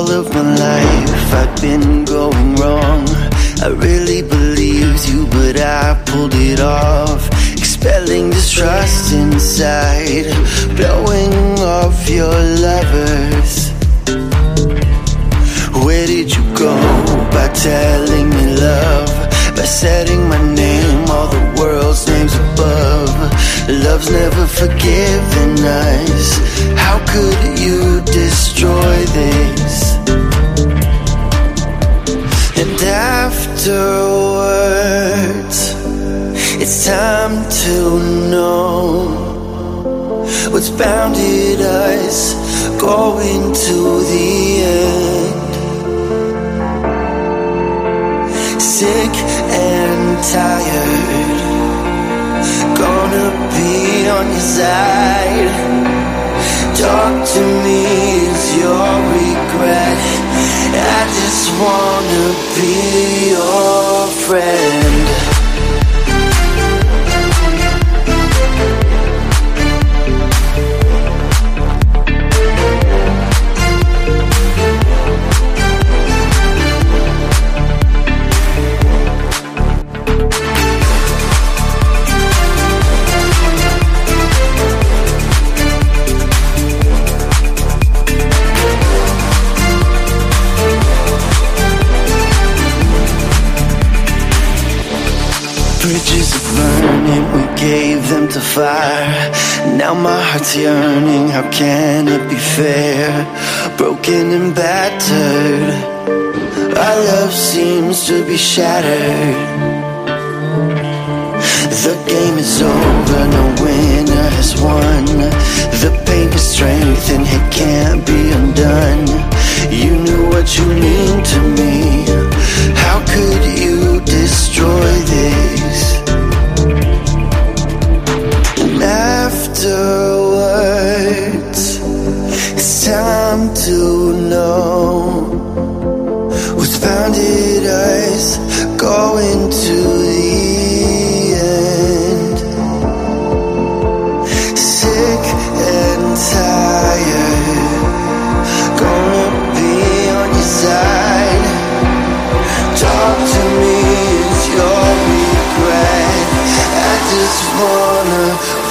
All of my life I've been going wrong. I really believed you, but I pulled it off. Expelling distrust inside, blowing off your lovers. Where did you go? By telling me love, by setting my name, all the world's names above. Love's never forgiven us. How could you destroy this? And afterwards, it's time to know what's bounded us going to the end. Sick and tired, gonna be on your side. Talk to me, is your regret? I just wanna be your friend. Bridges are burning, we gave them to fire. Now my heart's yearning, how can it be fair? Broken and battered, our love seems to be shattered. The game is over, no winner has won. The pain is strength and it can't be undone. You knew what you mean to me. How could you destroy this? And afterwards, it's time to know what's bounded us going to the end. Sick and tired, gonna be on your side. Talk to me, it's your regret. I just wanna